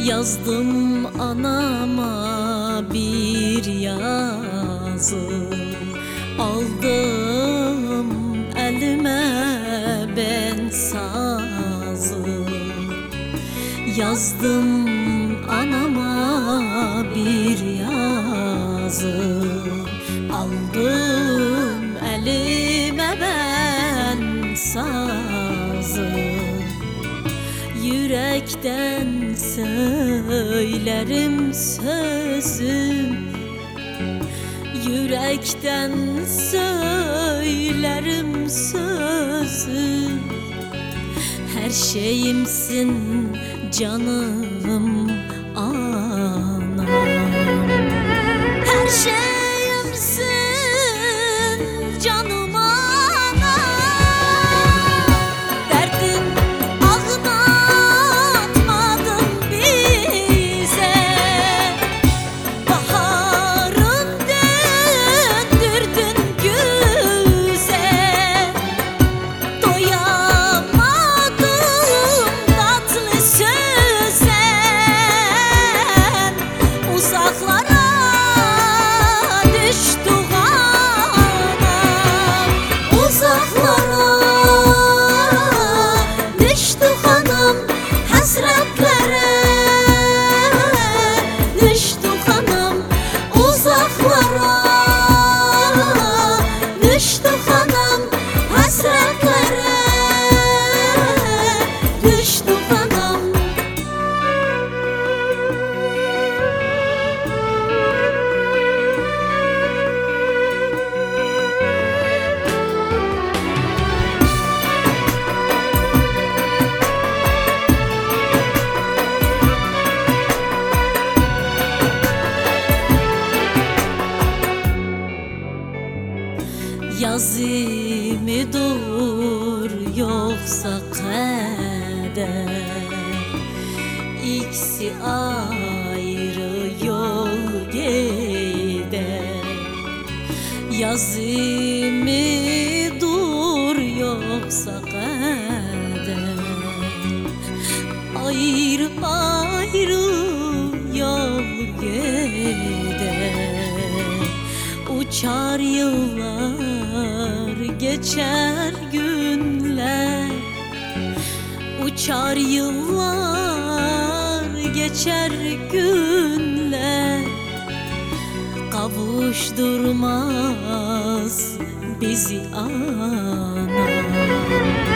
Yazdım anama bir yazı, aldım elime ben sazı. Yazdım anama bir yazı, aldım elime ben sazı. Yürekten söylerim sözüm, yürekten söylerim sözüm. Her şeyimsin canım anam, her şeyimsin canım anam. Derdim ağlatmadın bize, baharın döndürdün güze. Doyamadım tatlı söze, uzaklara düştük anam, uzaklara düştük anam. Hasretlere düştük anam, uzaklara düştük anam. Hasretlere düştük anam. Yazimidur yoksa kader, İkisi ayrı yol gider. Yazimidur yoksa kader, ayrı ayrı yol gider. Uçar yıllar, geçer günler, uçar yıllar, geçer günler. Kavuşturmaz bizi anam.